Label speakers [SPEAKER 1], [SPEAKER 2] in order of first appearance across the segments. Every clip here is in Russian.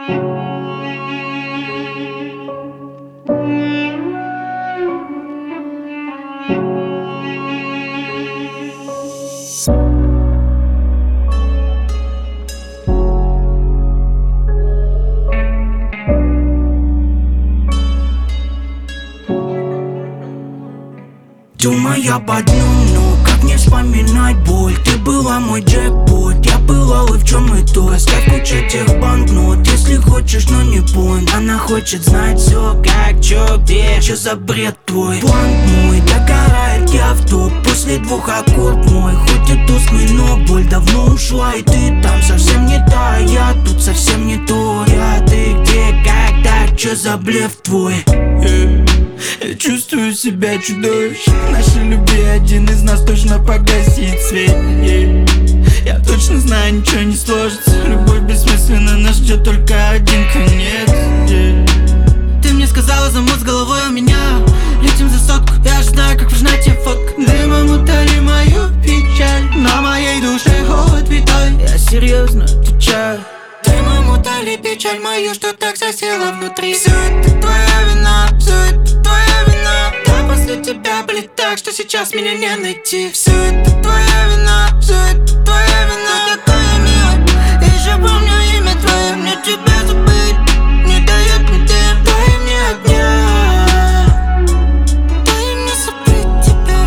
[SPEAKER 1] Думаю я под днем, но как не вспоминать боль? Ты была мой джекпот, я пылал и в чем и то. Оставь кучу тех банкнот, если хочешь, но не понт. Она хочет знать все, как, чё, где, чё за бред твой. План мой, догорает я в топ после 2 аккорд мой. Хоть и тусклый, но боль давно ушла, и ты там совсем не та, я тут совсем не то. Я, ты где, как так, чё за блеф твой? Я чувствую себя чудовищем. Нашей любви один из нас точно погасит свет. Я точно знаю, ничего не сложится. Любовь бессмысленна, нас ждет только один конец.
[SPEAKER 2] Ты мне сказала, замут с головой у меня. Летим за сотку, я же знаю, как важна тебе фотка. Дымом утоли мою печаль, на моей душе холод витай.
[SPEAKER 1] Я серьезно отвечаю.
[SPEAKER 2] Дымом утоли печаль мою, что так засела внутри. Все это твоя вина, все это твоя вина. Я после тебя, блядь, так, что сейчас меня не найти. Все это твоя вина, все это твоя вина. Такая милая, я же помню имя твое. Мне тебя забыть не дает мне дым. Дай мне огня, дай мне забыть тебя.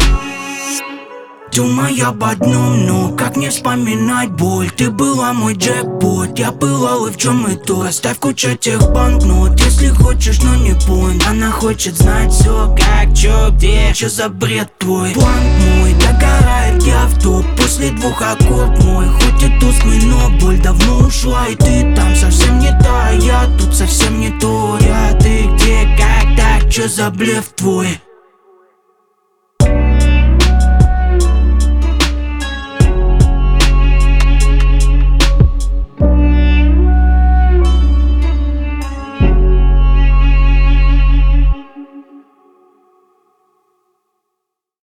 [SPEAKER 1] Думаю я под днем, но как не вспоминать боль? Ты была мой джекпот, я пылал и в чем и то. Оставь кучу тех банкнот, если хочешь, но не понт. Она хочет знать все, как, чё, где, чё за бред твой. План мой, догорает я в топ после 2 аккорд мой. Хоть и тусклый, но боль давно ушла, и ты там совсем не та, я тут совсем не то. Я, ты где, как так, чё за блеф твой?